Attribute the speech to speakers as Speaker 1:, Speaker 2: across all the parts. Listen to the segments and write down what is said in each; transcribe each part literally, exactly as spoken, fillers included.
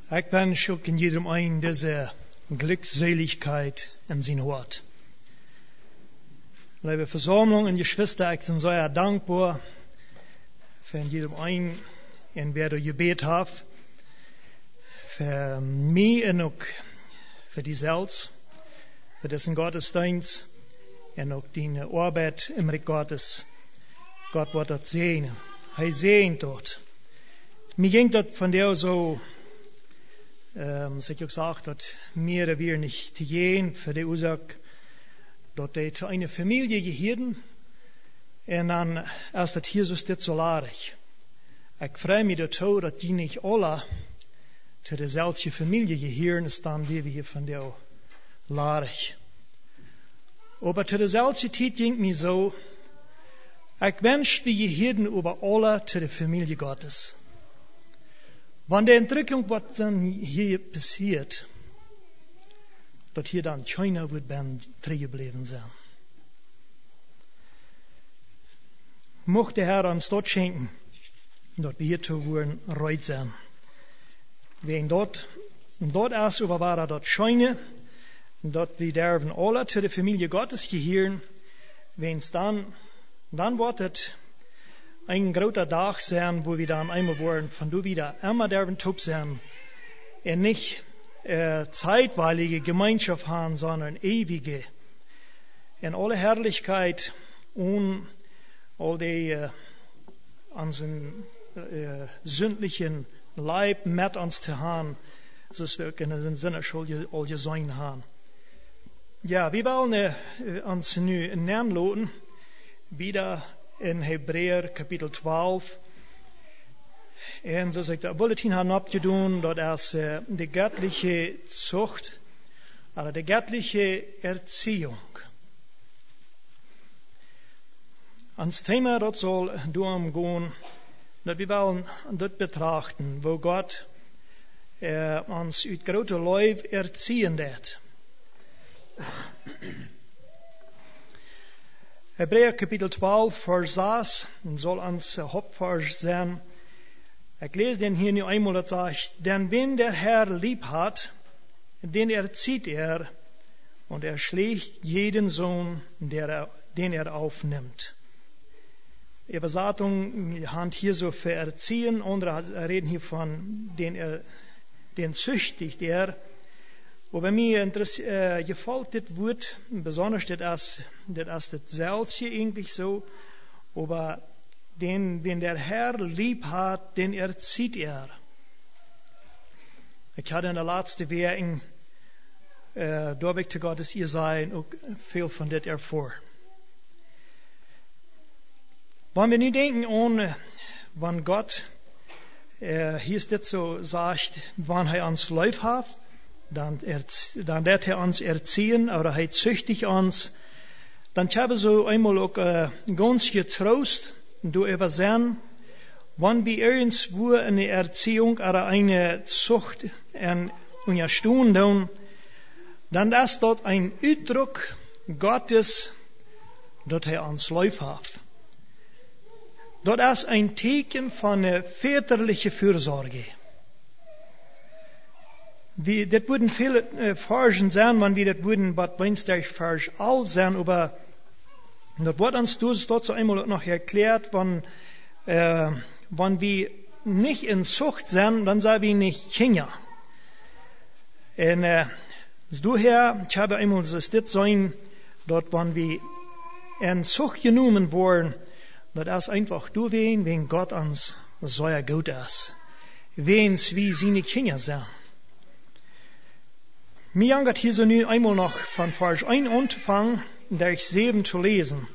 Speaker 1: Ik wens ook in jedem een deze Glückseligkeit in zijn Wort. Liebe Versammlung und Geschwister, ich bin sehr dankbar für jedem einen, in wer du gebet hast, für mich und auch für die selbst, für diesen Gottesdienst und auch deine Arbeit im Reich Gottes. Gott wird das sehen. Er sehen dort. Mir ging das von der so, ähm, ich auch gesagt, dass mir wir nicht gehen für die Ursache, dass die zu einer Familie gehören und dann ist das Jesus dit so larig. Ich freue mich dazu, dass die nicht alle zu derselben Familie gehören, ist dann wie wir von der larig. Aber zu derselben Zeit ging mir so, ich wünsche, wir gehören über alle zu der Familie Gottes. Wenn die Entrückung, was dann hier passiert, dass hier dann keiner wird beim geblieben sein. Mocht der Herr uns dort schenken, dass wir hier zu werden reut sein. Wegen dort, und dort erst über war er dort scheine, dort wir dürfen alle zu der Familie Gottes gehören, wenn es dann, dann wird es ein großer Tag sein, wo wir dann einmal wollen, von du wieder immer dürfen top sein, und nicht äh, zeitweilige Gemeinschaft haben, sondern ewige, in alle Herrlichkeit und all die äh, unseren äh, sündlichen Leib mit uns zu haben, so es wir in den Sinne schon all gesehen haben. Ja, wir wollen äh, uns nu nähern lassen, wieder in Hebräer Kapitel zwölf. En zoals ik de bulletin had opgedaan, dat is uh, de göttliche Zucht, oder de göttliche Erziehung. Ans Thema, dat soll durchgehen, dat wir wollen dort betrachten, wo Gott uh, uns uit grote Leib erziehen wird. Hebräer Kapitel zwölf, Vers sechs, soll uns Hauptvers sein. Ich lese den hier nur einmal, das sagt, denn wenn der Herr lieb hat, den erzieht er, und er schlägt jeden Sohn, der er, den er aufnimmt. Die Übersetzung hand hier so für erziehen, andere reden hier von den er, den züchtigt er. Aber mir äh, gefällt das Wort, besonders das, das ist das Selbst hier eigentlich so, aber den, den der Herr lieb hat, den erzieht er. Ich hatte in der letzten Woche, äh, durch zu Gottes ihr sein, auch viel von das erfahren. Wenn wir nicht denken an, wann Gott, äh, hier ist das so, sagt, wann er uns Lauf hat, dann, er, dann wird er uns erziehen, oder er züchtigt uns. Dann habe so einmal auch äh, ganz getrost, du übersehen, wenn wir irgendwo eine Erziehung oder eine Zucht in unserer Stunde, dann ist dort ein Ausdruck Gottes, dass er uns Lauf hat. Dort ist ein Zeichen von einer väterlichen Fürsorge. Wie, das würden viele äh, Versen sein, wenn wir das würden, was wenn's der Vers all sein, aber das wird uns dort so einmal noch erklärt, wenn, äh, wenn wir nicht in Zucht sind, dann sind wir nicht Kinder. Und, äh, daher, ich habe einmal so das sein, dort, wenn wir in Zucht genommen worden, das ist einfach durch wen, wenn Gott uns so gut ist. Wen's wie seine Kinder sind. Mir angert hier so nu einmal noch von Vers eins anzufangen, der ich sieben zu lesen.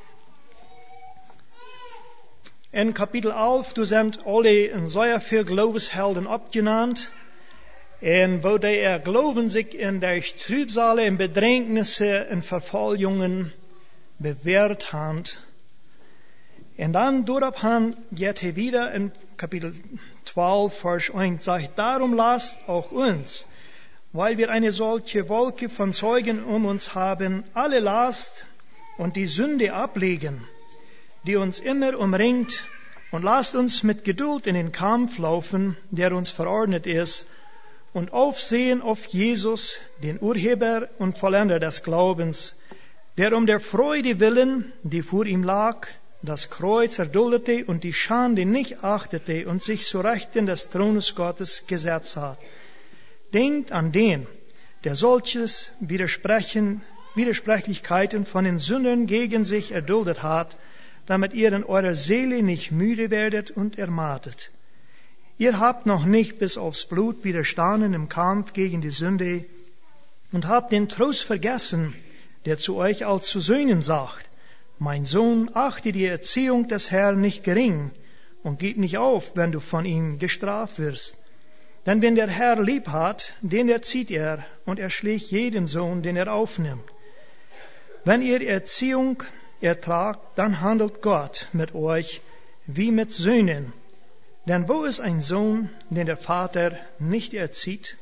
Speaker 1: In Kapitel elf, du sind alle in sehr viel Glaubenshelden abgenannt, und wo die er glauben sich in der Trübsale, in Bedrängnisse, in Verfolgungen bewährt haben. Und dann durchab geht er wieder in Kapitel zwölf, Vers eins, sagt, darum lasst auch uns, weil wir eine solche Wolke von Zeugen um uns haben, alle Last und die Sünde ablegen, die uns immer umringt, und lasst uns mit Geduld in den Kampf laufen, der uns verordnet ist, und aufsehen auf Jesus, den Urheber und Vollender des Glaubens, der um der Freude willen, die vor ihm lag, das Kreuz erduldete und die Schande nicht achtete und sich zu Rechten des Thrones Gottes gesetzt hat. Denkt an den, der solches Widersprechen, Widersprechlichkeiten von den Sündern gegen sich erduldet hat, damit ihr in eurer Seele nicht müde werdet und ermattet. Ihr habt noch nicht bis aufs Blut widerstanden im Kampf gegen die Sünde und habt den Trost vergessen, der zu euch als zu Söhnen sagt, mein Sohn, achte die Erziehung des Herrn nicht gering und gib nicht auf, wenn du von ihm gestraft wirst. Denn wenn der Herr lieb hat, den erzieht er und er schlägt jeden Sohn, den er aufnimmt. Wenn ihr Erziehung ertragt, dann handelt Gott mit euch wie mit Söhnen. Denn wo ist ein Sohn, den der Vater nicht erzieht?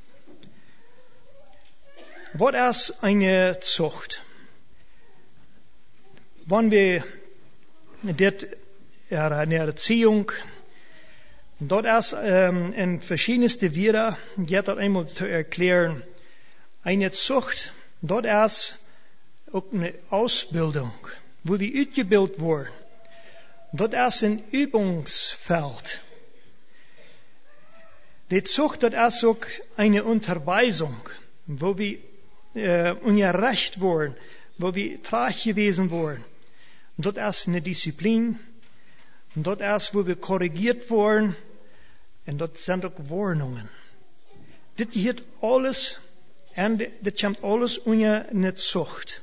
Speaker 1: Was ist eine Zucht? Wenn wir dit eine Erziehung, dort ist ähm, in verschiedenste Wieder, geht dort einmal zu erklären, eine Zucht, dort ist auch eine Ausbildung, wo wir ausgebildet wurden. Dort ist ein Übungsfeld. Die Zucht, dort ist auch eine Unterweisung, wo wir äh, ungerecht wurden, wo wir trag gewesen wurden. Dort ist eine Disziplin. Dort ist, wo wir korrigiert wurden. Und dort sind auch Warnungen. Das hier alles, und das kommt alles unter eine Zucht.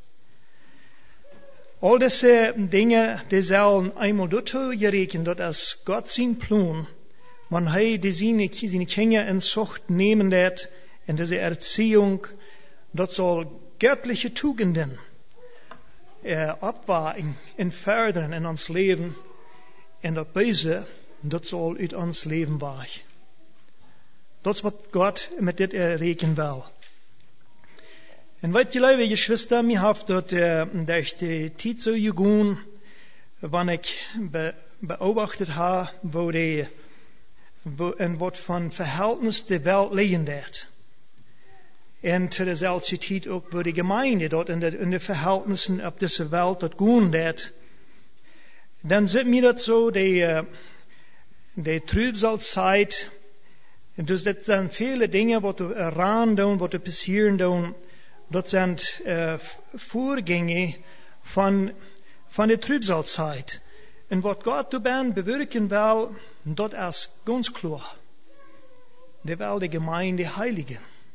Speaker 1: All diese Dinge, die sollen einmal dazu gerechnet, dass Gott sein Plan, man er die seine, seine Kinder in Zucht nehmen wird, in diese Erziehung, dort soll göttliche Tugenden äh, abwagen und fördern in uns Leben, und das Böse, dort soll uit uns Leben weichen. Das ist, was Gott mit dit erreken will. En weet je, lieve Geschwister, mir haft dort äh, durch die Zeit so gegangen, wann ich be, beobachtet habe, wo die, wo, en wat von Verhältnis der Welt liegen wird. Und zu derselben Zeit auch, wo die Gemeinde dort in den in de Verhältnissen auf dieser Welt dort gehen wird. Dann sind mir das so, die, die Trübsalzeit, dus das sind viele Dinge, was du ran tun, was du passieren tun. Das sind äh, Vorgänge von, von der Trübsalzeit. Und was Gott du ben bewirken will, das ist ganz klar. Der will die Gemeinde heiligen.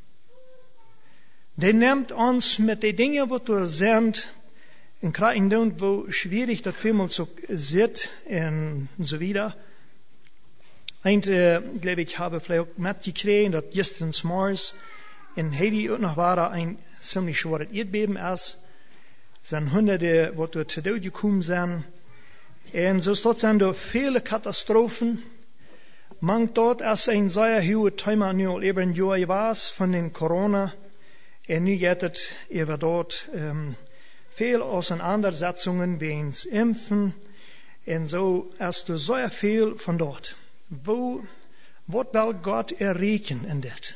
Speaker 1: Der nimmt uns mit den Dingen, was du sind, in Kreisen, wo schwierig das vielmal so sieht, und so wieder. Ein, äh, glaube ich, habe vielleicht auch mitgekriegt, dass gestern morgens in Haiti auch noch war ein ziemlich schweres Erdbeben ist. Es sind Hunderte, die dort zu Tode gekommen sind. Und so dort sind da viele Katastrophen. Man dort ist ein sehr hohes Thema nu über ein Jahr war von den Corona. Und nu geht es über dort ähm, viel Auseinandersetzungen wegen Impfen. Und so ist da sehr viel von dort. Wo, was will Gott erreichen in das?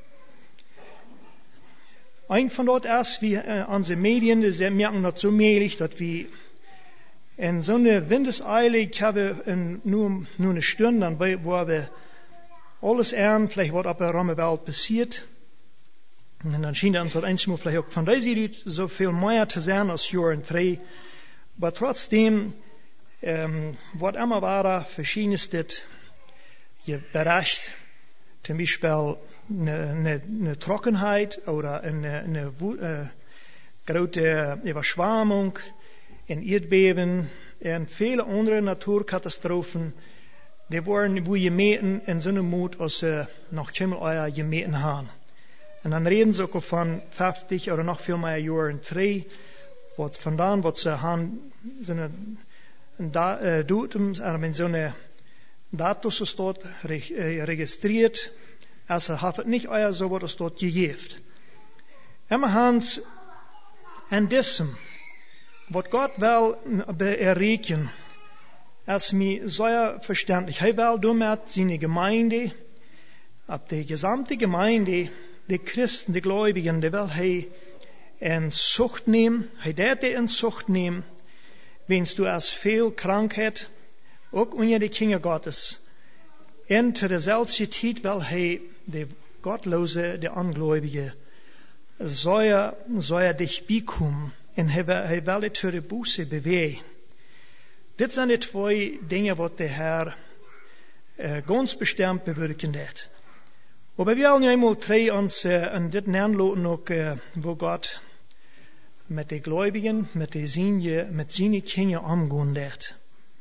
Speaker 1: Ein von dort ist, wie äh, unsere Medien, die merken das so mählich, dass wir in so einer Windeseile, ich habe in nur, nur eine Stunde, dann, wo wir alles ernten, vielleicht was auf der Welt passiert. Und dann schien uns das einmal vielleicht auch von dieser Seite so viel mehr zu sein als Jahr und drei. Aber trotzdem, ähm, was immer war, verschiedenes das Bericht, zum Beispiel eine, eine, eine Trockenheit oder eine, eine äh, große Überschwemmung, ein Erdbeben und viele andere Naturkatastrophen, die waren, wo gemeten in so einem Mut, als sie noch Himmel euer gemeten haben. Und dann reden sie auch von fünfzig oder noch viel mehr Jahren drei, was von dann, was sie haben, so eine Datum, äh, so eine Datus ist dort registriert, also hat nicht euer so was dort gegeben. Immer Hans, an diesem, was Gott will erreichen, ist mir sehr verständlich. Er will damit seine Gemeinde ab die gesamte Gemeinde, die Christen, die Gläubigen, die will hij in Zucht nehmen, hij dat in Zucht nehmen, wenn's du als viel Krankheit, auch unter die Kinder Gottes, in der selben Zeit will hij die Gottlose, die Ungläubige, soll er, soll er dich bekommen, und hij will, hij will die zur Buße bewegen. Dit zijn de twee dingen wat de Herr uh, ganz bestimmt bewirken wird. Aber wir wollen ja einmal drei uns uh, an dit nennen auch, uh, wo Gott mit den Gläubigen, mit den Sinje, mit seinen Kindern umgehen wird.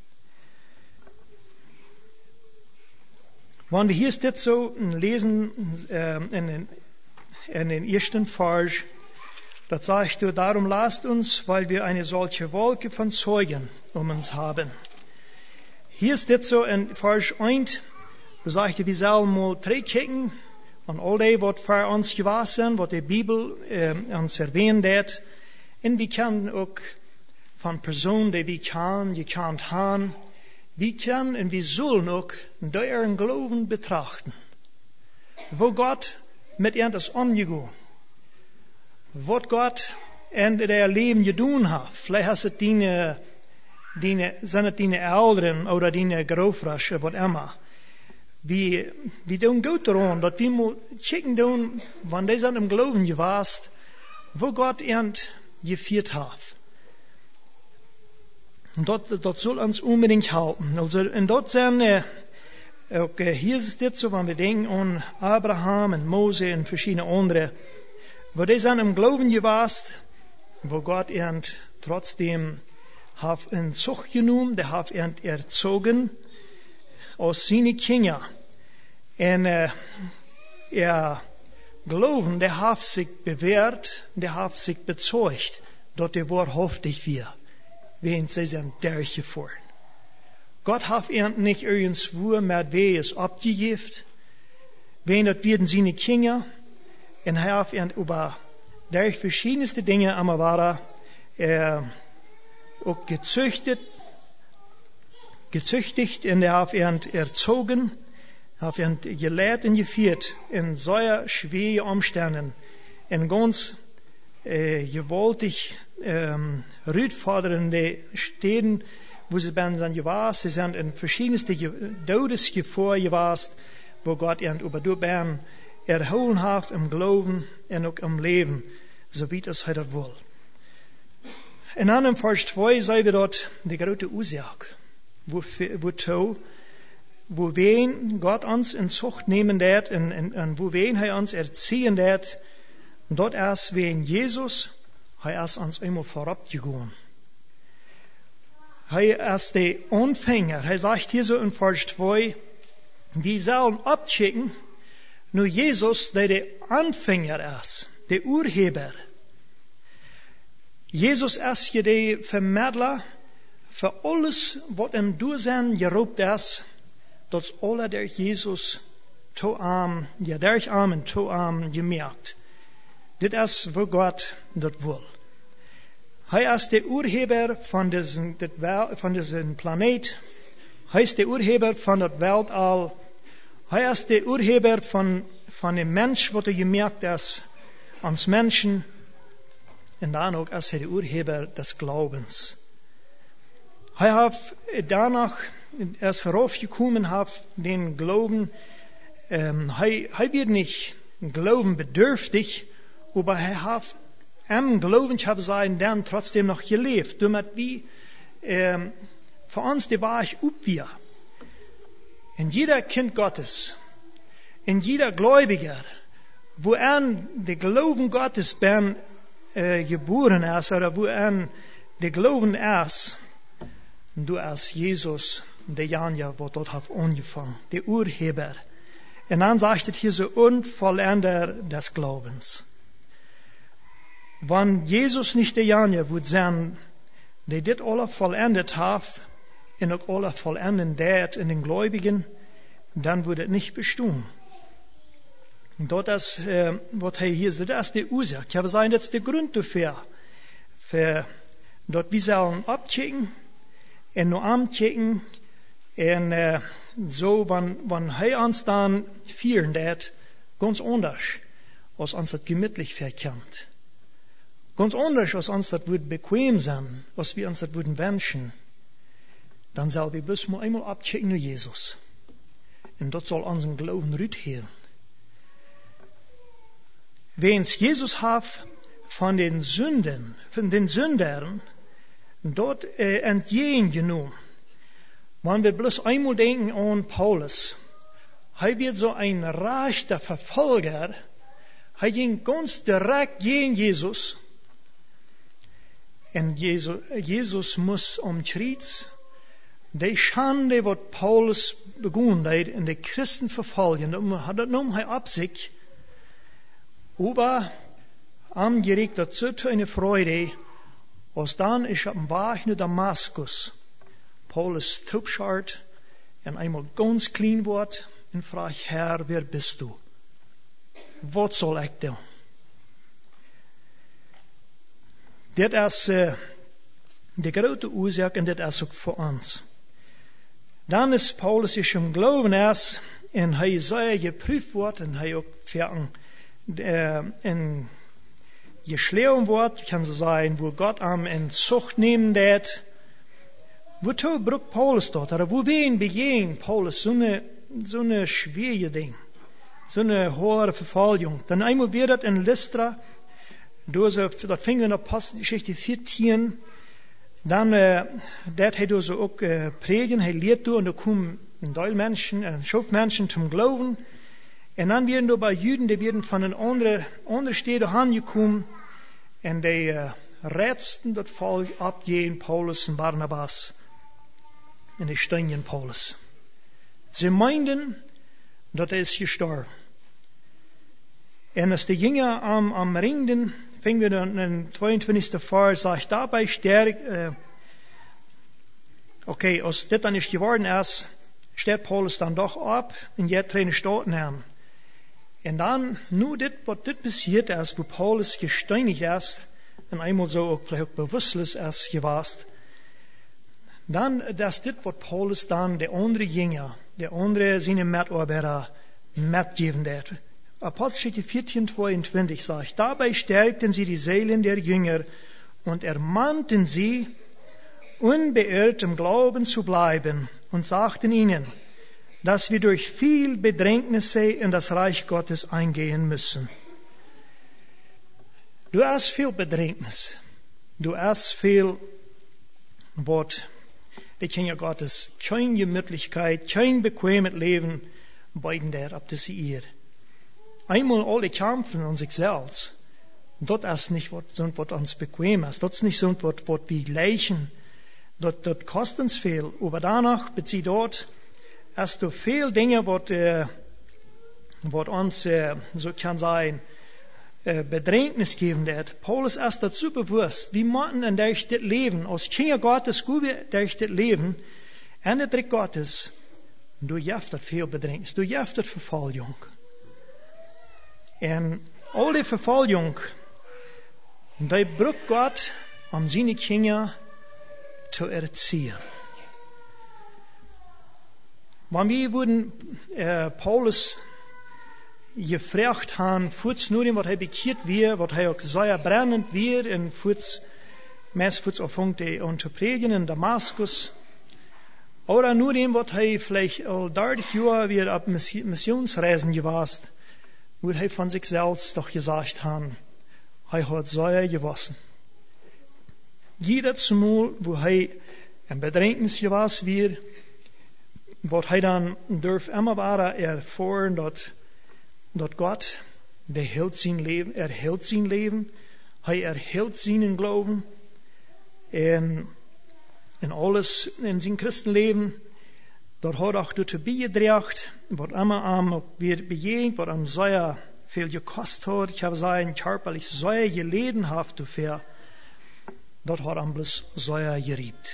Speaker 1: Wenn wir hier dit so lesen uh, in, den, in den ersten Vers, das sagst du, darum lasst uns, weil wir eine solche Wolke von Zeugen um uns haben. Hier ist das so in Vers eins, da sagt er, wir sollen mal drei kicken an all das, was für uns gewesen sind, was die Bibel äh, uns erwähnt hat. Und wir können auch von Personen, die wir kennen, gekannt haben, wir können und wir sollen auch deren Glauben betrachten. Wo Gott mit ihnen das umgegangen, was Gott in der Leben getan hat. Vielleicht hast du deine, deine, sind es deine Eltern oder deine Großeltern, was immer. Wir, wir tun gut daran, dass wir mal checken tun, wann die sind im Glauben gewesen, wo Gott ihnen geführt hat. Und das, das soll uns unbedingt halten. Also, und dort sind, äh, okay, hier ist es so, wenn wir denken an Abraham und Mose und verschiedene andere, wo die sind im Glauben gewesen, wo Gott ihn trotzdem hat in Zucht genommen, der hat ihn erzogen aus seinen Kindern. Und äh, er Glauben, der hat sich bewährt, der hat sich bezeugt, dass er wahrhaftig wir, wenn sie sind durchgefahren. Gott hat ihn nicht irgendwo mit Wehes abgegeben, wenn das werden seine Kinder. Und er hat ihn über durch verschiedenste Dinge am Wara äh, auch gezüchtet, gezüchtigt und er hat ihn erzogen, hat ihn gelehrt und geführt in so schwierigen Umständen, in ganz äh, gewaltig ähm, herausfordernde Städten, wo sie bei sind gewesen, sie sind in verschiedenste Todesgefahr gewesen, wo Gott ihn über die Bern erholen hat im Glauben und auch im Leben, so wie es heute will. In einem Vers zwei sehen wir dort die große Ursache, wo, wo, wo wen Gott uns in Zucht nehmen wird und, und, und wo wen er uns erziehen wird. Und dort erst wen Jesus, er ist uns einmal vorabgegangen. Er ist der Anfänger. Er sagt hier so in Vers zwei, wir sollen abchecken, nur Jesus, der der Anfänger ist, der Urheber. Jesus ist hier der Vermittler für alles, was im Durchsein geraubt ist, dass alle durch Jesus to arm, ja durch Armen to arm gemerkt. Das ist, wo Gott das will. Er ist der Urheber von diesem, von diesem Planet. Er ist der Urheber von der Weltall. Er ist der Urheber von, von dem Mensch, was er gemerkt ist, ans Menschen. Und dann auch ist er der Urheber des Glaubens. Er hat danach, als er raufgekommen hat, den Glauben, ähm, er, er wird nicht Glauben bedürftig, aber er hat am Glauben sein, dann trotzdem noch gelebt. Damit wie, ähm, für uns, die war ich up wir. In jeder Kind Gottes, in jeder Gläubiger, wo an der Glauben Gottes ben, äh, geboren ist, oder wo an der Glauben ist, du als Jesus, der Janja, wo dort hat angefangen, der Urheber. Und dann sagt es hier so, Unvollender des Glaubens. Wenn Jesus nicht der Janja wird sein, der dit alle vollendet hat, und auch alle vollenden dat in den Gläubigen, dann würde es nicht bestehen. Und dort ist, äh, was er hier sagt, das ist die Ursache. Ich habe gesagt, das ist der Grund dafür. Für, dort wir sollen abchecken, und nur anchecken, En uh, zo, wanneer wan hij ons dan vieren dat, ganz anders, als ons dat gemütlich verkannt. Ganz anders, als ons dat wordt bequem zijn, als wir ons dat würden wünschen. Dan zal wir bloß mal einmal abchecken naar Jesus. En dat zal onze Glauben rüthelen. Wens Jesus hat von den Sünden, von den Sündern, dort äh, entgegengenommen. Wenn wir bloß einmal denken an Paulus, er wird so ein rechter Verfolger, er ging ganz direkt gegen Jesus. Und Jesus, Jesus muss am Kreuz die Schande, was Paulus begonnen hat, in die Christen verfolgen, das nahm er ab sich. Aber am Gericht dazu eine Freude, als dann ist auf dem Weg nach Damaskus Paulus taubschart und einmal ganz clean wird und fragt, Herr, wer bist du? Was soll ich tun? Das ist äh, die große Ursache und das ist auch für uns. Dann ist Paulus sich im Glauben erst und er ist sehr geprüft worden und er auch für äh, ein geschlagen wird, kann so sein, wo Gott am in Zucht nehmen wird. Wozu braucht Paulus dort? Oder wo wen begehen Paulus so eine, so eine schwierige Ding? So eine hohe Verfolgung. Dann einmal wird das in Lystra, dort fingen wir in der Apostelgeschichte vierzehn, dann, äh, dort hat er so auch äh, predigen, er lehrt du, und da kommen ein Teil Menschen, ein Schafmenschen zum Glauben. Und dann werden da bei Juden, die werden von den anderen, anderen Städten angekommen, und die äh, rätsten das Volk abgehen, Paulus und Barnabas. Und die steinigen Paulus. Sie meinten, dass er ist gestorben. Und als die Jünger am, am Ringen, fingen wir dann in zweiundzwanzigsten Vers, sagt, dabei stärkt, äh, okay, als das dann nicht geworden ist, steht Paulus dann doch ab und jetzt trainen Staaten haben. Und dann, nur das, was das passiert ist, wo Paulus gesteinigt ist, und einmal so auch vielleicht auch bewusstlos ist gewesen, dann, dass das, was Paulus dann, der andere Jünger, der andere seine Mitarbeiter mitgeben wird. Apostelgeschichte vierzehn, zweiundzwanzig sagt, dabei stärkten sie die Seelen der Jünger und ermahnten sie, unbeirrt im Glauben zu bleiben und sagten ihnen, dass wir durch viel Bedrängnisse in das Reich Gottes eingehen müssen. Du hast viel Bedrängnis. Du hast viel Wort. Die Kinder Gottes, keine Gemütlichkeit, kein bequemes Leben, beiden der ab das ihr. Einmal alle kämpfen an sich selbst. Dort ist nicht so, was uns bequem ist. Dort ist nicht so, was wir gleichen. Dort, dort kostet uns viel. Aber danach, bezieht dort, hast du viel Dinge, was, äh, was uns, äh, so kann sein, äh, Bedrängnis geben wird. Paulus ist dazu bewusst, wie man in der Stadt leben, als Kinder Gottes, gut der Stadt leben, in der Trick Gottes, du jaftet viel Bedrängnis, du jaftet Verfolgung. Und all die Verfolgung, die braucht Gott, um seine Kinder zu erziehen. Wenn wir würden, äh, Paulus gefragt haben, fuß nur dem, was er bekehrt wird, was er auch sehr brennend wird, und fuß, meist fuß anfängt er zu predigen in Damaskus, oder nur dem, was er vielleicht all dreißig Jahre wieder auf Missionsreisen gewesen, wo er von sich selbst doch gesagt haben, er hat sehr gewassen. Jedes Mal, wo er in Bedrängnis gewesen wird, was er dann darf immer wieder erfahren, dass, dass Gott, der hält sein Leben, er hält sein Leben, er erhält seinen Glauben, und in alles, in sein Christenleben, dort hat auch dazu beigetragen, was immer am wird bejegt, was am sehr viel gekostet hat. Ich habe sein körperlich sehr geleden haft dafür. Dort hat am bloß sehr geriebt.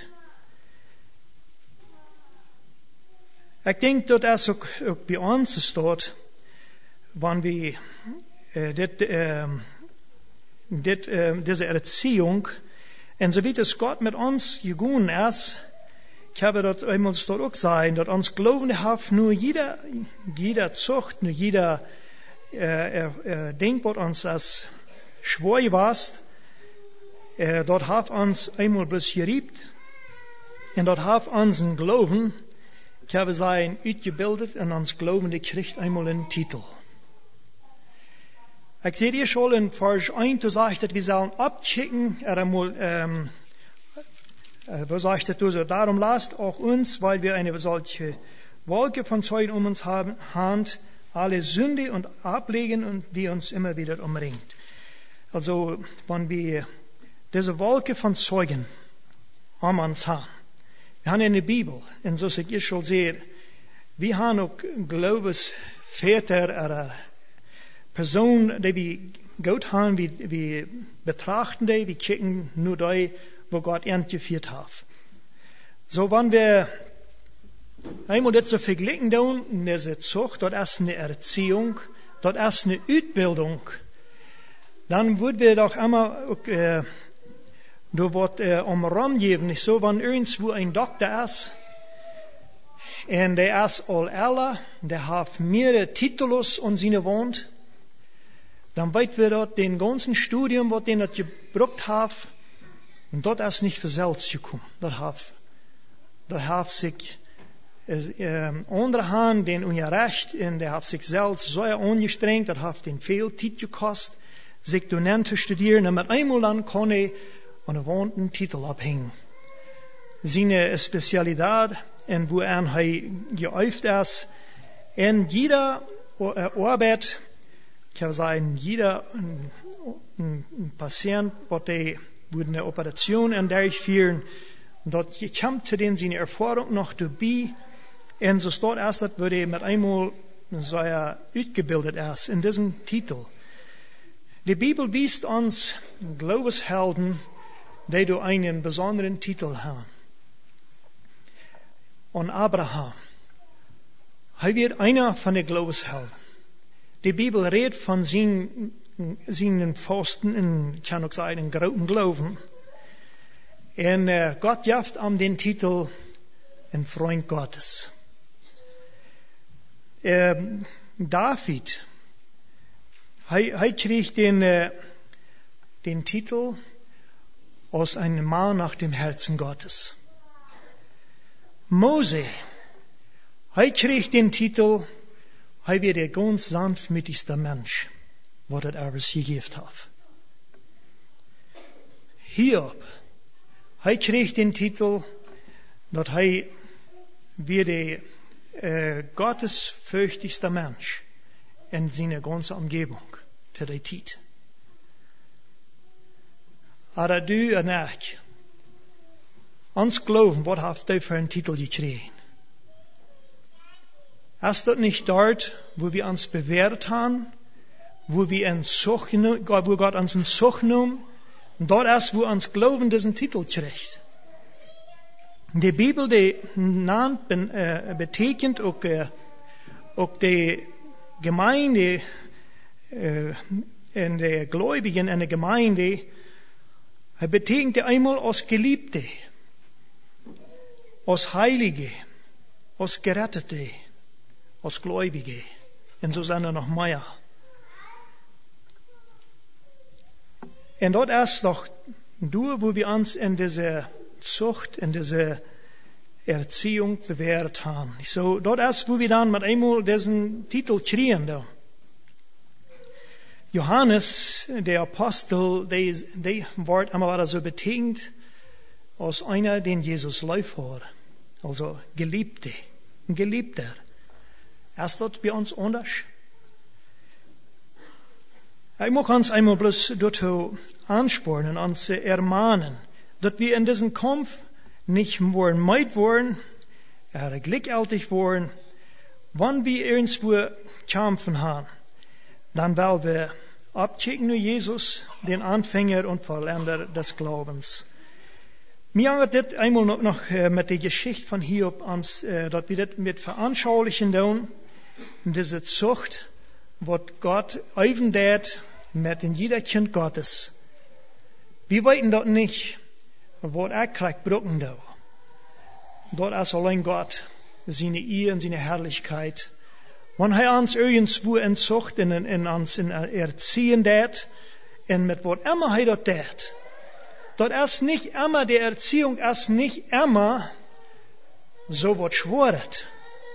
Speaker 1: Ich denke, dass es auch, auch bei uns ist dort, wenn wir äh, dit, äh, dit, äh, diese Erziehung, und so wie es Gott mit uns gegangen ist, ich habe dort einmal dort auch sein, dass uns Glaubende hat, nur jeder, jeder Zucht, nur jeder, äh, er, er denkt, was uns als schwor warst, äh, dort hat uns einmal bloß geriebt, und dort hat uns ein Glauben, ich habe sein uitgebildet, und uns Glaubende kriegt einmal einen Titel. Ich sehe hier schon in Vers eins, du sagst, dass wir sollen abschicken, er einmal, ähm, wo sagt er, so, darum lasst auch uns, weil wir eine solche Wolke von Zeugen um uns haben, Hand, alle Sünde und ablegen, und die uns immer wieder umringt. Also, wenn wir diese Wolke von Zeugen um uns haben, wir haben in der Bibel, und so ich schon sehe, wir haben auch Glaubensväter oder Personen, die wir gut haben, wir, wir betrachten die, wir kicken nur die, wo Gott entgeführt hat. So, wenn wir einmal das so vergleichen tun, in dieser Zucht, dort ist eine Erziehung, dort ist eine Ausbildung, dann würden wir doch immer, auch, äh, du wird äh, umrahmgeben, nicht so, wenn irgendwo ein Doktor ist, und der ist all älter, der hat mehrere Titulus und seine wohnt, dann weit wir dort den ganzen Studium, was den dort gebraucht hat, und dort ist nicht für selbst gekommen. Dort hat, dort hat sich äh, andere Hand den ungerecht, und der hat sich selbst so angestrengt, dort hat den viel Zeit gekostet, sich dann zu studieren, und mit einmal dann kann er einen gewohnten Titel abhängen. Seine Spezialität, und wo er geübt ist, und jeder Arbeit, ich kann sagen, jeder ein, ein, ein Patient, der würde eine Operation an durchführen, und dort kommt zu denen seine Erfahrung noch dabei, und so steht erst, dass würde mit einmal so er ausgebildet ist in diesem Titel. Die Bibel weist uns Glaubenshelden, die du einen besonderen Titel haben. Und Abraham, er wird einer von den Glaubenshelden. Die Bibel redet von seinen, seinen Pfosten, in, kann auch sagen, in großen Glauben. Und äh, Gott jaft ihm den Titel, ein Freund Gottes. Äh, David, er kriegt den, äh, den Titel aus einem Mann nach dem Herzen Gottes. Mose, er kriegt den Titel, er wird der ganz sanftmütigste Mensch, was er aber gegeben hat. Hiob, er kriegt den Titel, dass er wird der äh, gottesfürchtigste Mensch in seiner ganzen Umgebung zu der Zeit. Aber du und ich, uns glauben, was hast du für einen Titel gekriegt? Ist das nicht dort, wo wir uns bewährt haben, wo wir in Zucht, wo Gott uns in Zucht nimmt, und dort ist, wo uns Glauben diesen Titel kriegt. Die Bibel, die nannt, äh, betekent auch, äh, auch die Gemeinde, äh, in der Gläubigen in der Gemeinde, er betekent einmal als Geliebte, als Heilige, als Gerettete, als Gläubige. Und so sind er noch mehr. Und dort ist doch du, wo wir uns in dieser Zucht, in dieser Erziehung bewährt haben. So, dort ist, wo wir dann mit einmal diesen Titel kriegen. Da. Johannes, der Apostel, der, der wird einmal so betingt als einer, den Jesus lieb hat. Also Geliebte, ein Geliebter. Ist das bei uns anders? Ich mag uns einmal bloß dazu anspornen, uns ermahnen, dass wir in diesem Kampf nicht wollen meid wollen, oder glücklich wollen, wenn wir irgendwo kämpfen haben, dann wollen wir abchecken nur Jesus, den Anfänger und Vollender des Glaubens. Mir hat das einmal noch, noch äh, mit der Geschichte von Hiob ans, äh, dass wir das mit veranschaulichen tun, diese Zucht, was Gott öffnet mit in jeder Kind Gottes. Wir weiten dort nicht, was er kriegt, brücken da. dort ist allein Gott, seine Ehe und seine Herrlichkeit. Wenn er uns irgendwo entzucht und, und uns erziehen dat, und mit was immer er dort dat, dort ist nicht immer, die Erziehung ist nicht immer so was schworet.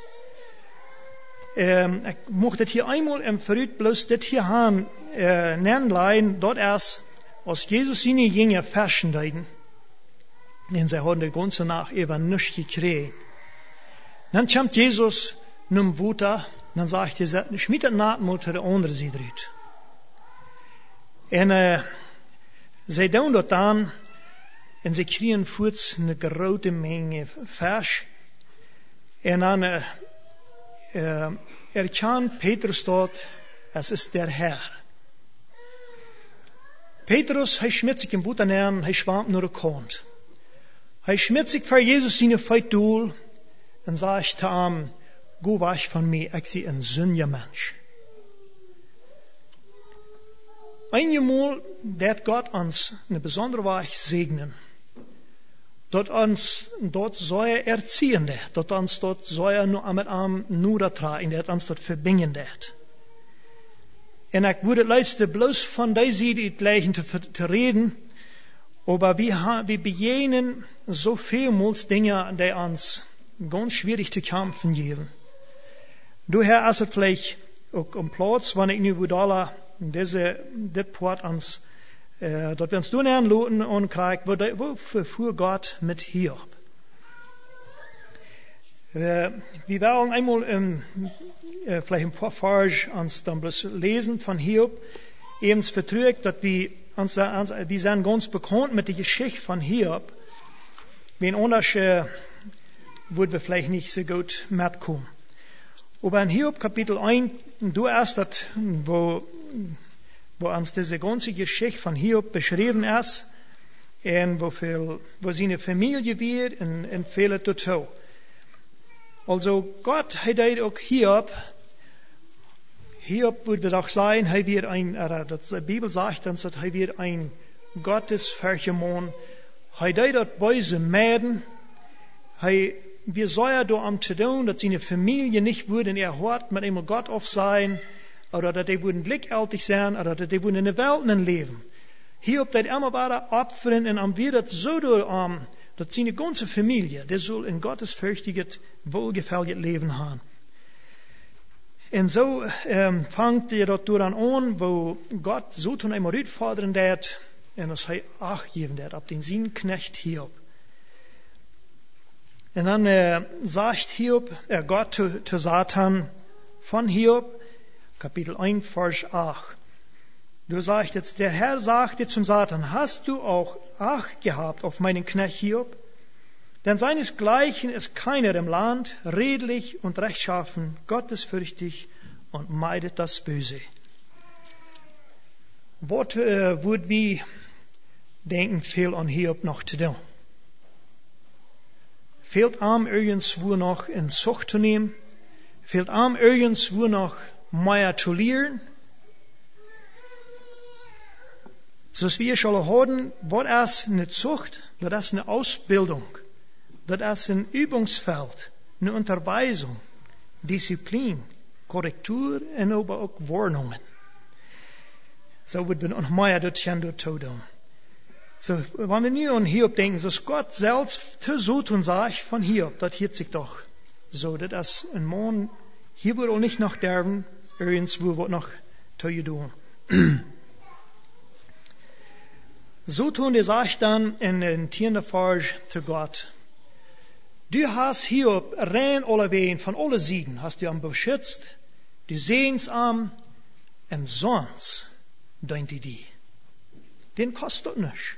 Speaker 1: Ähm, ich möchte hier einmal im Verrüt bloß das hier haben, äh, nennen, dort ist, als Jesus seine Jünger festgehalten, und sie haben die ganze Nacht eben nichts gekriegt. Dann kommt Jesus zum Wuter, dann sagt er, schmied das Nahtmul zu der anderen Seite rüt. Und äh, sie tun dort dann, und sie kriegen kurz eine große Menge Fisch. Und dann äh, äh, erkannt Petrus dort, es ist der Herr. Petrus, hij schmidt sich im Boot an, hij schwammt nur der Kont. Hij schmidt sich für Jesus seine Feit doel, und sagt zu ihm, go weg von mir, ich bin ein sündiger Mensch. Einmal wird Gott uns eine besondere Weise segnen. Dort uns, dort soll er erziehen, dort uns, dort soll er nur mit einem Nuder tragen, dort uns dort verbinden. Und ich würde leiste bloß von der Seite gleich zu, zu reden, aber wir, wir begegnen so vielmals Dinge, die uns ganz schwierig zu kämpfen geben. Daher ist es vielleicht auch am Platz, wenn ich nu wieder diese, das Port ans, äh, dort wir uns tun anloten und kriegt, wo, wo fuhr Gott mit Hiob. Äh, wir werden einmal, ähm, äh, vielleicht ein paar Verse uns dann bloß lesen von Hiob, eben vertrügt, dass wir uns, uns, wir sind ganz bekannt mit der Geschichte von Hiob. Wenn anders, äh, würden wir vielleicht nicht so gut mitkommen. Aber in Hiob Kapitel eins, du erst, dat, wo, wo uns diese ganze Geschichte von Hiob beschrieben ist, und wo, viel, wo seine Familie wird, und, und viele dazu. Also Gott hat auch Hiob, Hiob würde auch sagen, er wird ein, er, die Bibel sagt uns, dass er wird ein gottesfürchtiger Mann. Er hat dort böse Mäden, er wir sollen da am zu tun, dass seine Familie nicht würden erhört mit einem Gott auf sein, oder dass die würden gleichgültig sein, oder dass die würden in der Welt leben. Hier ob das immer weiter opfern und am wird das so durch, dass seine ganze Familie, der soll ein gottesfürchtiges, wohlgefälliges Leben haben. Und so ähm, fängt er dort dann an, wo Gott so tun einmal rütfordern wird, und das er Acht geben wird, ab den seinen Knecht Hiob. Und dann äh, sagt Hiob, äh, Gott zu, zu Satan von Hiob, Kapitel eins, Vers acht. Du sagst jetzt, der Herr sagte zum Satan, hast du auch Acht gehabt auf meinen Knecht Hiob? Denn seinesgleichen ist keiner im Land, redlich und rechtschaffen, gottesfürchtig und meidet das Böse. Was äh, würden wir denken, viel an Hiob noch zu tun? Fehlt ihm irgendwo noch in Zucht zu nehmen? Fehlt ihm irgendwo noch mehr zu lernen? So wie wir schon haben, was ist eine Zucht? Das ist eine Ausbildung. Das ist ein Übungsfeld, eine Unterweisung, Disziplin, Korrektur und aber auch Warnungen. So wird wir noch mehr dorthin tun. So, wenn wir nur an Hiob denken, dass Gott selbst zu so tun sagt von Hiob, das hielt sich doch so, dass ein Mann hier wohl nicht noch derben, irgendwo wird noch zu tun. So tun die sagt dann in den tienden Vers zu Gott. Du hast Hiob rein alle Wehen von alle Seiten, hast du ihn beschützt, du sehen's am, und sonst deint die. Den kostet nicht.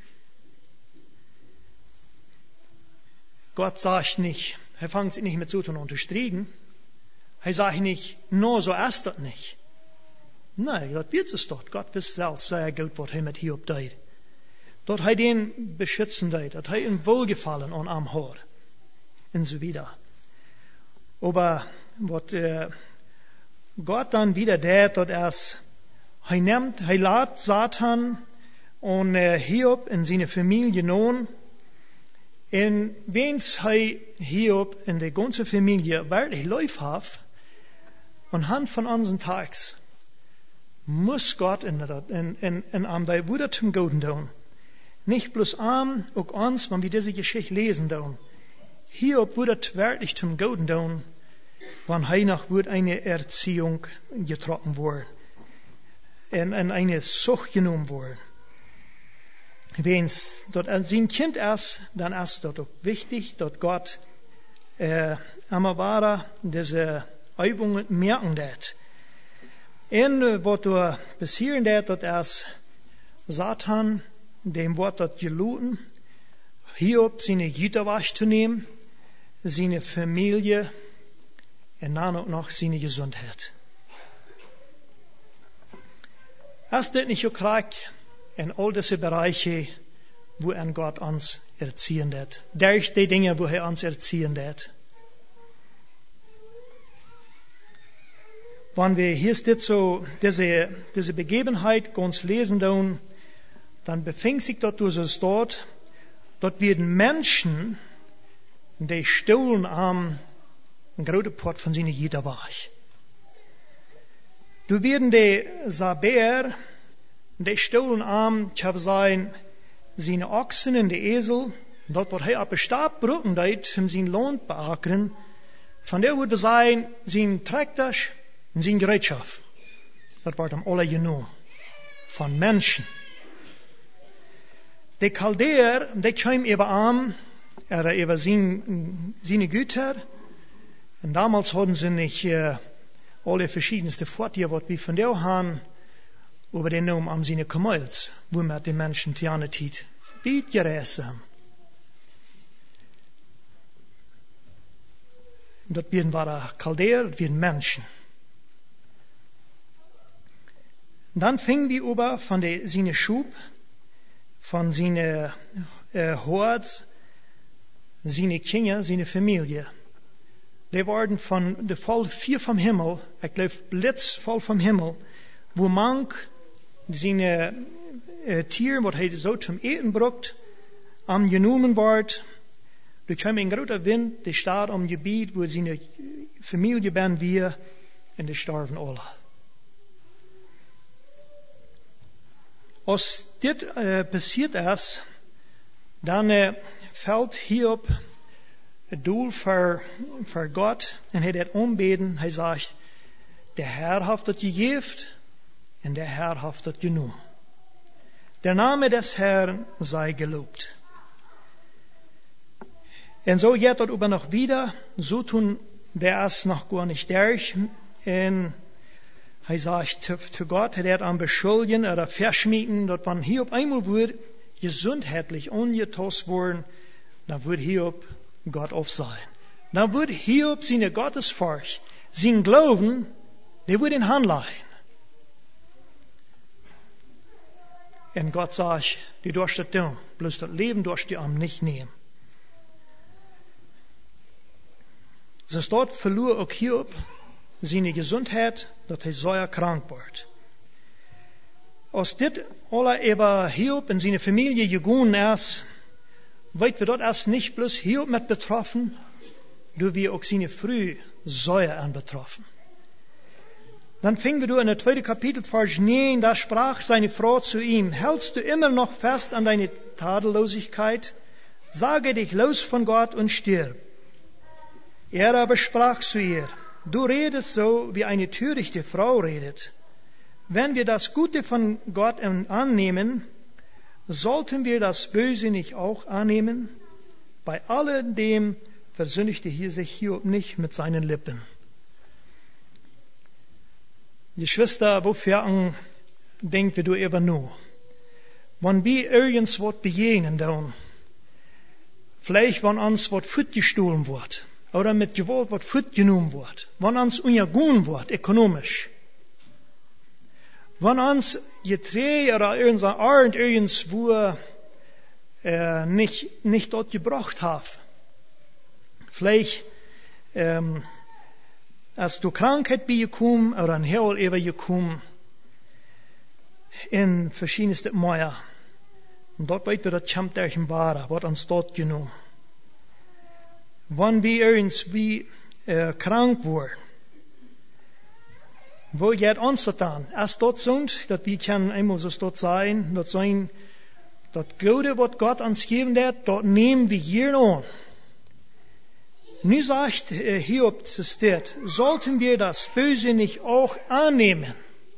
Speaker 1: Gott sagt nicht, er fängt sich nicht mit so tun unterstriegen. Er sagt nicht, no, so ist das nicht. Nein, das wird es dort. Gott wisst selbst sehr gut, was er mit Hiob tut. Dort hat er ihn beschützen tut, dort hat er ihm wohlgefallen und am Haar. Und so wieder. Aber was äh, Gott dann wieder tut, dort ist, er nimmt, er lädt Satan und äh, Hiob in seine Familie nun, En wens hij Hiob in de ganze Familie wirklich lief hat, anhand von unseren Tags, muss Gott in, in, in, in am die Wunder zum Guten tun. Nicht bloß am, auch uns, wenn wir diese Geschichte lesen tun. Hiob wurde wirklich zum Guten tun, wenn er noch wird eine Erziehung getroffen wurde. Und, und eine Sucht genommen wurde. Wenn es dort sein Kind ist, dann ist dort auch wichtig, dass Gott äh, einmal war, diese Übungen merken wird. Und was da passieren wird, dass ist Satan, dem Wort dort geluten, Hiob seine Güter wahrzunehmen, seine Familie und dann auch noch seine Gesundheit. Ist das nicht so krank in all diese Bereiche, wo ein Gott uns erziehen wird? Durch die Dinge, wo er uns erziehen wird. Wenn wir hier steht so diese, diese Begebenheit ganz lesen tun, dann befindet sich dort, wo es dort, dort werden Menschen, die stohlen am ein großer Port von seinen Jeder war. Du werden die Saber, die stohlen am, ich habe sein, seine Ochsen und die Esel, dort wird er ab der Stab brücken, dort, um sein Lohn beackern, von der würde sein, sein Traktor und sein Gerätschaft. Das wird am alle genommen. Von Menschen. Die Chaldeer, die kamen über am, er über seine, seine Güter, und damals hatten sie nicht äh, alle verschiedenste Vortiere, was wir von der haben, über den Namen am seine Kamels, wo man die Menschen tiane tit, wie gereist haben. Dort werden wir Chaldeer, dort werden Menschen. Und dann fingen wir über von der seine Schub, von seine äh, Hort, seine Kinder, seine Familie. Die waren von der voll vier vom Himmel, ich glaube Blitz voll vom Himmel, wo manch seine äh, Tiere, was er so zum Eten brucht, am genommen wird. Da kam ein großer Wind, der steht am Gebiet, wo seine Familie ben wir, und die starben alle. Als dit äh, passiert ist, dann äh, fällt Hiob het doel voor, voor Gott en hij dat ombeden. Hij zegt, de Herr heeft het gegeven en de Herr heeft het genomen. Der Name des Herrn sei gelobt. En zo geht dat aber noch wieder, so tun der es noch gar nicht durch. En hij sagt zu Gott, er hat am beschuldigen oder verschmieden, dat wann Hiob einmal wird gesundheitlich ungetost worden, dann wird Hiob Gott auf sein. Dann wird Hiob seine Gottesfurcht, sein Glauben, der wird in Hand legen. Und Gott sagt, du darfst das tun, bloß das Leben darfst du am nicht nehmen. So dort verlor auch Hiob seine Gesundheit, dass er sehr krank wird. Als dit alle über Hiob und seine Familie gegangen ist, weit wir dort erst nicht bloß Hiob mit betroffen, du wir auch seine Früh sehr an betroffen. Dann fingen wir du in der zweiten Kapitel, Vers neun, da sprach seine Frau zu ihm, hältst du immer noch fest an deine Tadellosigkeit? Sage dich los von Gott und stirb. Er aber sprach zu ihr, du redest so, wie eine törichte Frau redet. Wenn wir das Gute von Gott annehmen, sollten wir das Böse nicht auch annehmen? Bei alledem versündigte hier sich Hiob nicht mit seinen Lippen. Die Schwester, wofür denkt wir du immer nur? Wenn wir irgendwas was begegnen, dann, vielleicht wenn uns was Futt gestohlen wird, oder mit Gewalt was Futt genommen wird, wenn uns unjagun wird, ökonomisch, wenn uns Getreide oder irgendein Art irgendwo äh, nicht, nicht dort gebracht hat, vielleicht ähm, als du Krankheit bekommst oder ein Heil übergekommen in verschiedenste Mäuer. Und dort weit wir das Champ durch den Ware, wird uns dort genommen. wann wir irgendwie äh, krank worden, wo geht uns das an? Als dort sind, dass wir können einmal so dort sein, dort sein, das Gute, was Gott uns geben wird, dort nehmen wir hier an. Nu sagt äh, Hiob, es steht, sollten wir das Böse nicht auch annehmen?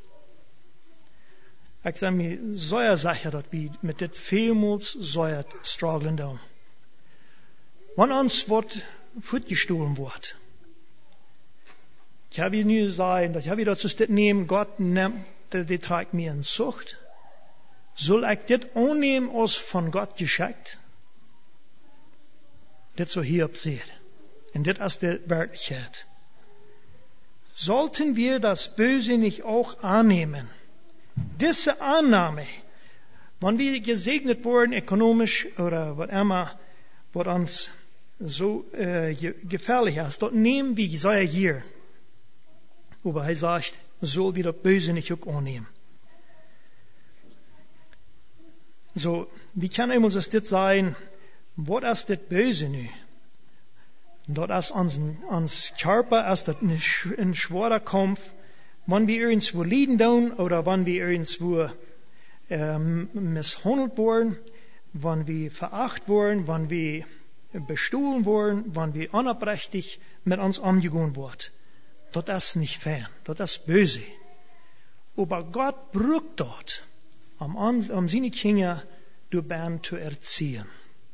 Speaker 1: Ich sage mir, so ja sicher, dass wir mit dem vielmals so ja strugglen da. Wenn uns was fortgestohlen wird, ich habe nu sagen, dass ich habe das das nehmen, Gott nimmt, die trägt mir in Zucht. Soll ich das annehmen als von Gott geschenkt? Das so Hiob sieht. Und das ist die Wirklichkeit. Sollten wir das Böse nicht auch annehmen? Diese Annahme, wenn wir gesegnet wurden, ökonomisch oder was immer, was uns so äh, gefährlich ist, dort nehmen wir so hier. Aber er sagt, soll wir das Böse nicht auch annehmen. So, wie kann uns das sein, was ist das Böse nu? Dort ist uns, uns Körper, ist das ein schwerer Kampf, wenn wir irgendwo leiden tun oder wenn wir irgendwo ähm, misshandelt wurden, wenn wir verachtet wurden, wenn wir bestohlen wurden, wenn wir unaufrichtig mit uns umgegangen wird. Das ist nicht fern, das ist böse. Aber Gott braucht dort, um, um seine Kinder durch Bern zu erziehen.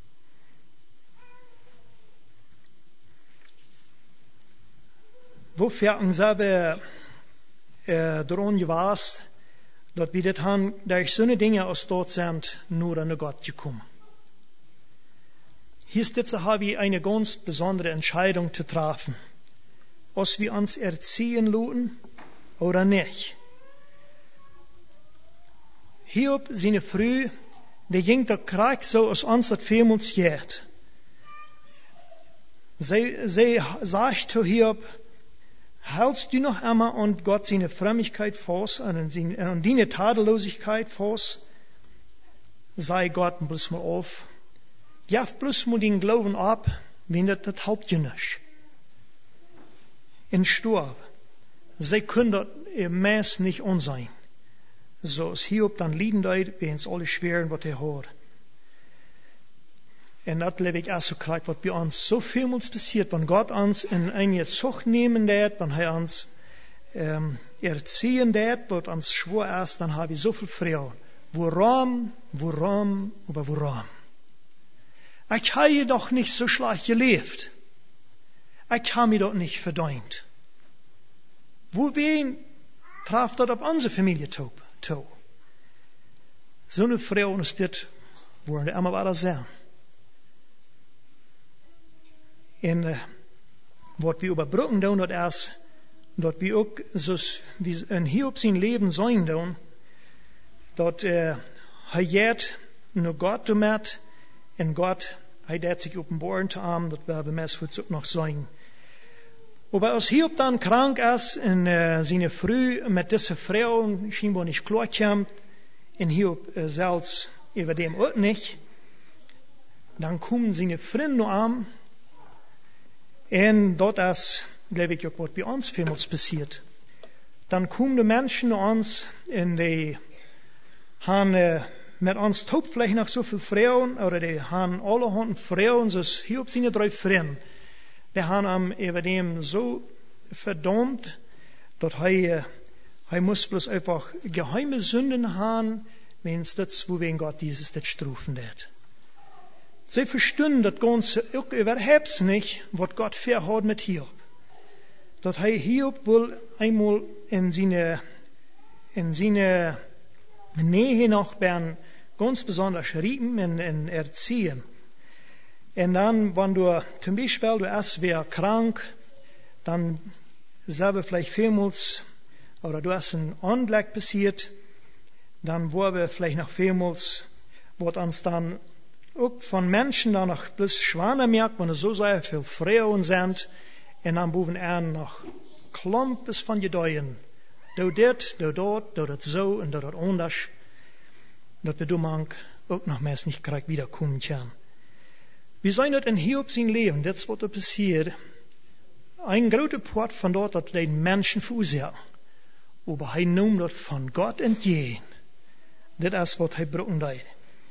Speaker 1: Wofür uns aber äh, daran gewasst, dass wir das haben, durch so eine Dinge aus dort sind, nur an Gott gekommen. Hier ist jetzt, habe ich eine ganz besondere Entscheidung zu treffen, ob wir uns erziehen lassen oder nicht. Hiob, seine Früh, der ging der Krieg so, als uns das vielmals geht. Sie, sie sagt zu Hiob, hältst du noch einmal an Gott seine Frömmigkeit fest, an deine Tadellosigkeit fest? Sei Gott bloß mal auf. Gib bloß mal den Glauben ab, wenn das, das helpt dir nicht. In Sturm. Sie können das im Maß nicht unsein. So ist Hiob dann lieben deut, wenn es alles schwer was er hört. Und das lebe ich auch so krank, was bei uns so vielmals passiert, wenn Gott uns in eine Zucht nehmen wird, wenn er uns ähm, erziehen wird, was uns schwer ist, dann habe ich so viel Freude. Woran, woran, aber woran? Ich habe doch nicht so schlecht gelebt. Ich habe mich doch nicht verdient. Wo wen traf das auf unsere Familie zu? So eine Frau ist das, wo wir immer weiter sehen. En uh, wat we überbrücken doen, dat is, dat we ook, zoals we in Hiob zijn leven zijn doen, dat uh, hij gaat naar God toe met, en God, hij deed zich openbaren te aan, dat we bij mes goed nog zijn. Aber als Hiob dann krank ist, in uh, seine Früh mit dieser Frau scheinbar nicht klarkommt, in Hiob uh, selbst über dem auch nicht, dann kommen seine Freunde an, en dat is, glaube ich, ook wat bij ons vielmals passiert. Dan komen de mensen naar ons en die gaan uh, met ons top vielleicht noch so viel Frauen, oder die haben alle Hunden Frauen, zoals hier op zijn drei Freunde. Die haben am über dem so verdammt, dass hij, uh, hij muss bloß einfach geheime Sünden haben, wenn es das, wo wegen Gott dieses das strufen wird. Sie verstehen das Ganze auch überhaupt nicht, was Gott vorhat mit Hiob. Dass er Hiob wohl einmal in seine, in seine Nähe noch werden, ganz besonders rieben und, und erziehen. Und dann, wenn du zum Beispiel, du erst wär krank, dann selber vielleicht vielmals, oder du hast ein Unglück passiert, dann war wir vielleicht noch vielmals, wird uns dann auch von Menschen dann noch bloß schwanger merkt, wenn es so sehr viel Frauen sind, und dann boven an noch Klumpes von Gedeihen. Du dit, du dort, du dat so und du dat anders, dass wir du mank auch noch meist nicht gleich wiederkommen können. Wir zijn het in Hiob zijn leven, dat is wat er passiert. Een grote part van dat dat de mensen veroorzaken. Maar hij noemt dat van God entgegen. Dat is wat hij broken deed.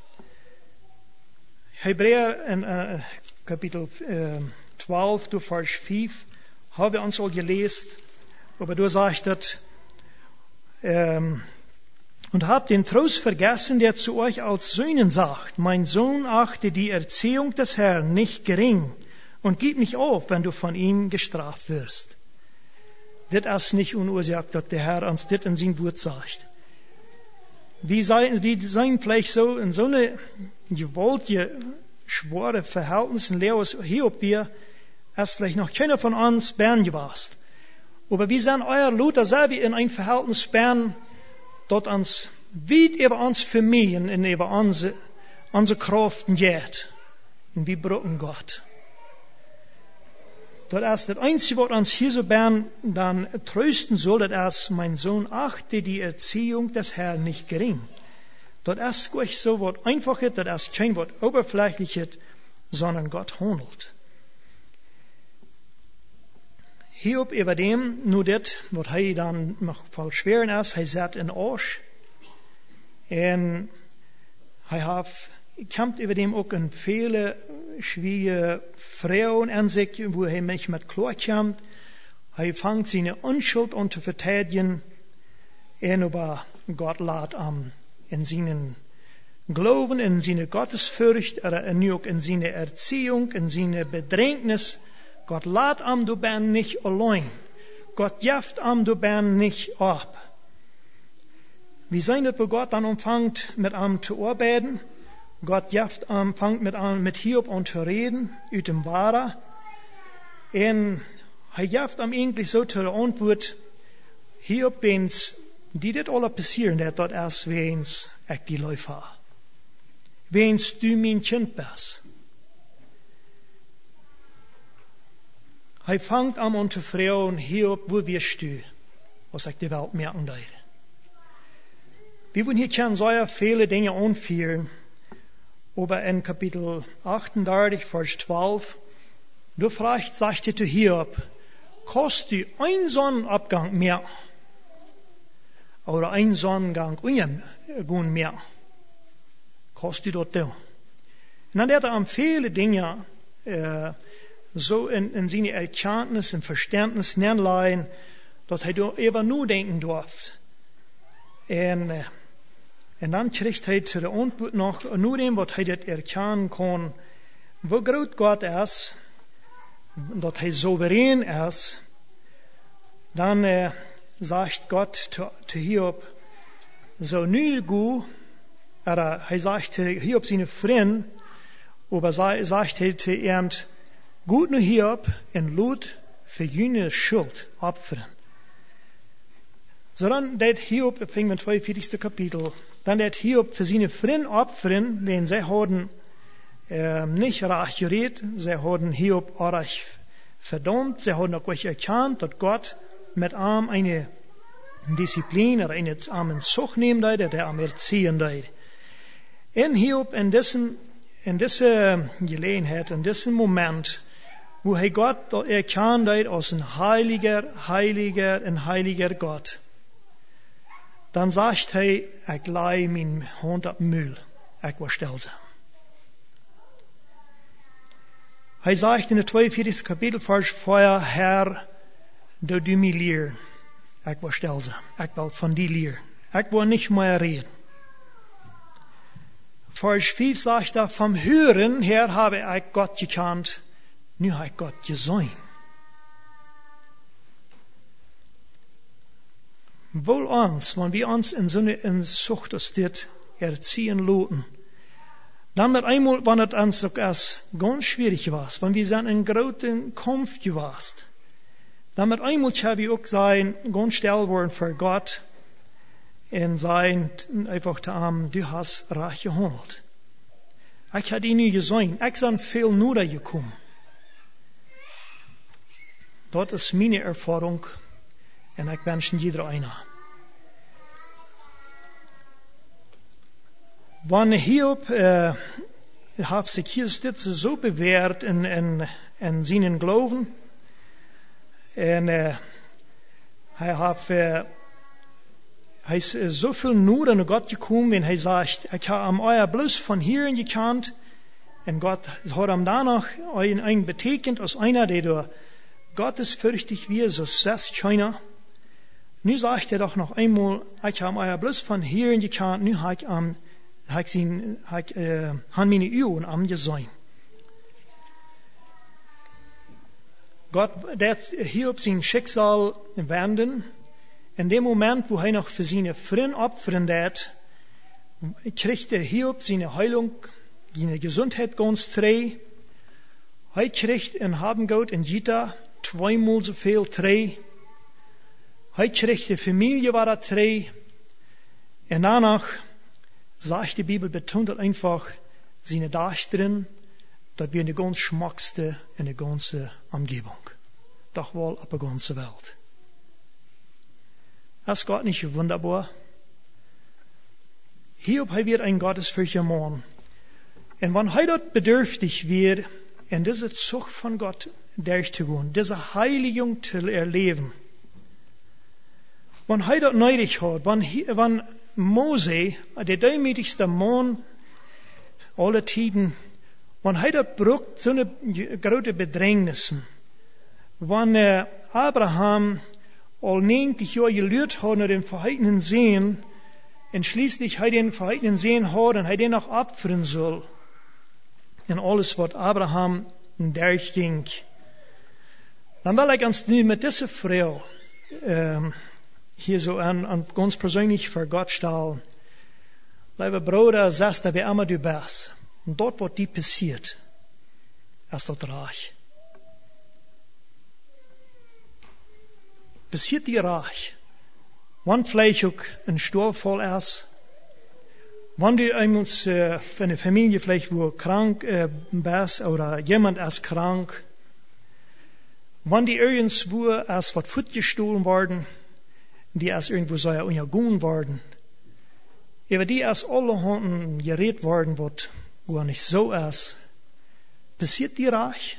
Speaker 1: Hebreeën in uh, kapitel uh, twaalf, door vers vijf, hebben we ons al gelezen. Aber du sagst dat, ähm, und habt den Trost vergessen, der zu euch als Söhnen sagt, mein Sohn, achte die Erziehung des Herrn nicht gering und gib nicht auf, wenn du von ihm gestraft wirst. Das ist nicht unursacht, dass der Herr uns das in sein Wort sagt. Wir seien, wir seien vielleicht so in so eine gewaltige, schwere Verhältnisse Leos Hiob wir, als vielleicht noch keiner von uns Bern gewesen. Aber wir sind euer Luther selber in ein Verhältnis Bern, dort uns weit über uns vermehren und über unsere, unsere Kraft geht. Und wir brauchen Gott. Das ist das Einzige, was uns hier so Bern dann trösten soll, das ist, mein Sohn, achte die Erziehung des Herrn nicht gering. Das ist gleich so was Einfaches, das ist kein was Oberflächliches, sondern Gott handelt. Hiob über dem, nur das, was er dann noch voll schwer ist, er zat in Arsch. Und er hat, kämpft über dem auch in viele schwierige Frauen an sich, wo er mich mit klar kämpft. Er fängt seine Unschuld an zu verteidigen. Und aber Gott lädt am in seinen Glauben, in seine Gottesfurcht, oder auch in seine Erziehung, in seine Bedrängnis. Gott lädt am, du bist nicht allein. Gott jaft am, du bist nicht ab. Wie sein das, wo Gott dann anfängt, mit am zu arbeiten? Gott jaft am, fängt mit am, mit Hiob an zu reden, ut dem Wahrer. Und er jaft am eigentlich so zur Antwort, Hiob, wenn's, die das alle passieren, dat dort erst, wenn's, ich die Läufer. Wenn's du mein Kind bist. Er fängt an und zu fragen, Hiob, wo wirst du, was ich die Welt merken darf. Wir wollen hier keine so viele Dinge anführen, aber in Kapitel achtunddreißig, Vers zwölf, du fragst, sagst du Hiob, kostet du einen Sonnenabgang mehr? Oder einen Sonnengang mehr? Kostet du das? Und dann hat er an viele Dinge, äh, so in, in seine Erkenntnis und Verständnis nennen, dass er über nur denken durfte. Und, äh, und dann kriegt er zu der Antwort noch, nur dem, was er das erkennen kann, wo groß Gott ist, dass er souverän ist, dann äh, sagt Gott zu, zu Hiob, so nie gut, oder er sagt zu Hiob seine Freunde, aber sagt er zu ihm, gut nur Hiob in Lut für jene Schuld opfern. So dann det Hiob, fing mit zweiundvierzigsten Kapitel, dann det Hiob für seine Freunde opfern, wenn sie haben äh, nicht recht geredet, sie haben Hiob auch verdammt, sie haben auch erkannt, dass Gott mit ihm eine Disziplin oder eine einen Zug nehmen würde, der am erziehen würde. In Hiob, in diesem, in dieser Gelegenheit, in diesem Moment, wo er Gott erkannt hat als ein heiliger, heiliger, ein heiliger Gott, dann sagt er, ich leih meine Hand ab Müll, ich war stillsam. Er sagt in der zweiundvierzigsten Kapitel, Vers vier, Herr, du du mir lehren, ich war stillsam, ich will von dir lehren, ich will nicht mehr reden. Vers fünf sagt er, vom Hören her habe ich Gott gekannt, nu habe ich Gott gesehen. Wohl uns, wenn wir uns in so eine Sucht aus dit erziehen lassen, dann mit einmal, wenn es uns auch erst ganz schwierig war, wenn wir sind in großen Kampf gewesen, dann mit einmal können wir auch sein, ganz still worden für Gott, und sein, einfach zu haben, du hast recht gehandelt. Ich habe ihn nie gesehen, ich bin viel nur gekommen. Das ist meine Erfahrung, und ich wünsche jeder einer. Wenn Hiob äh, hat sich hier so bewährt in, in, in seinen Glauben. Und äh, hij hat äh, hij is äh, so viel Not an Gott gekommen, wenn er sagt, ich habe am euer bloß von hier gekannt. Und Gott hat ihm danach ein, ein betekend als einer, der durch gottesfürchtig wie so sest keiner. Nu sagt er doch noch einmal, ich habe euer bloß von hier gekannt, nu habe ich am Hij zien, hij, uh, han meine Uhren am gesehen. Gott wird hier auf sein Schicksal wenden. In dem Moment, wo er noch für seine Freunde opfern wird, kriegt er hier auf seine Heilung, seine Gesundheit ganz drei. Er kriegt in Habengott in Gita zweimal so viel drei. Er kriegt die Familie war da drei. Und danach sagt die Bibel, betont einfach seine Darstellung, dass wir in der ganz schmackste in der ganzen Umgebung. Doch wohl auf der ganzen Welt. Das Gott nicht wunderbar. Hiob wird ein gottesfürchtiger Mann. Und wenn er dort bedürftig wird, in diese Zucht von Gott durchzugehen, diese Heiligung zu erleben, wenn er dort neidig hat, wenn, wenn Mose, der demütigste Mann aller Tiden, wenn er dort braucht, so eine große Bedrängnissen, wenn äh, Abraham all neunzig Jahre gelehrt hat nach den verheißenen Seen, und schließlich er den verheißenen Seen hat und er den auch opfern soll, in alles, was Abraham durchging, dann will ich ganz nie mit dieser Frau, ähm, hier so an, an ganz persönlich für Gott stellen. Liebe Bruder, sagst du, wie immer du bist. Und dort, was die passiert, ist dort reich. Passiert die reich. Wann vielleicht auch ein Sturmfall ist, wenn du einmal äh, für eine Familie vielleicht wo krank äh, bist oder jemand ist krank, wenn die irgendwo erst was Futter gestohlen worden, die erst irgendwo so ja untergehen worden. Aber die erst alle Hunden geredet worden, was gar nicht so ist. Passiert die reich?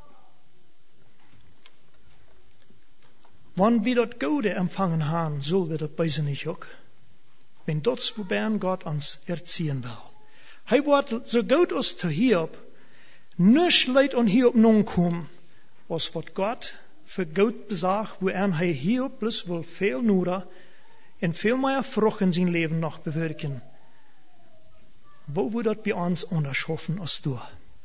Speaker 1: Wenn wir dort Gute empfangen haben, soll wir dort bei sie nicht auch. Wenn dort, wo Bern Gott uns erziehen will. Er wird so gut als zu Hiob, nicht leid an Hiob nun kommen, als was Gott für Gott besagt, wo er Hiob bloß wohl viel nur und viel mehr Frucht in sein Leben noch bewirken. Wo wird das bei uns anders hoffen als du?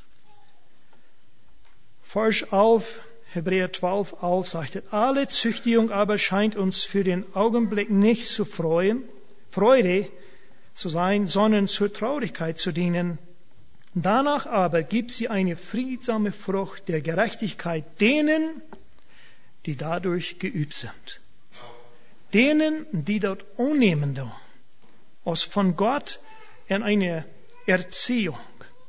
Speaker 1: Vers elf, Hebräer zwölf, elf sagt, alle Züchtigung aber scheint uns für den Augenblick nicht zu freuen, Freude zu sein, sondern zur Traurigkeit zu dienen. Danach aber gibt sie eine friedsame Frucht der Gerechtigkeit denen, die dadurch geübt sind. Denen, die dort annehmen, aus von Gott in eine Erziehung.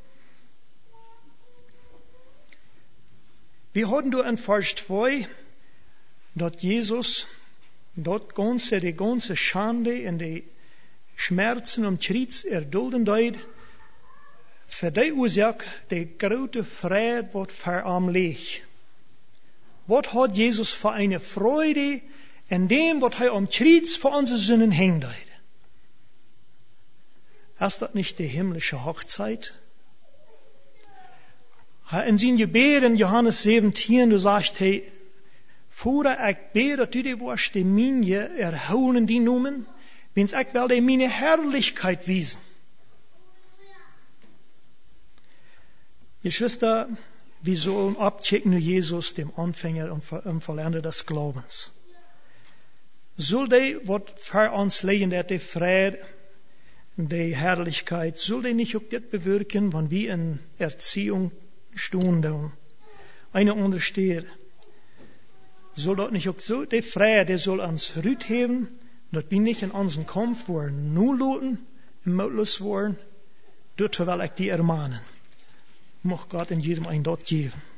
Speaker 1: Wir hatten da in Vers zwei, dort Jesus, dort ganze, die ganze Schande und die Schmerzen und Schritt erdulden deut, für die Ursache, die große Freude, wird für am Lech. Was hat Jesus für eine Freude in dem, was er am Kreuz für unsere Sünden hängt? Ist das nicht die himmlische Hochzeit? In seinen Gebeten in Johannes siebzehn, du sagst, hey, Vater, ich bete, dass du die wirst, die meine erholen, die noemen, wenn ich will, die meine Herrlichkeit wiesen. Geschwister, wir sollen abchecken nur Jesus, dem Anfänger und Vollender des Glaubens. Soll die, was für uns liegen, die Freude, die Herrlichkeit, soll die nicht auch das bewirken, wenn wir in Erziehung stehen, eine untersteht? Soll dort nicht auch so, die Freude, die soll uns Rüt heben, dass wir nicht in unseren Kampf wollen, nur loten, mutlos wollen, dort will ich die ermahnen. Mocht Gott in jedem ein dort geben.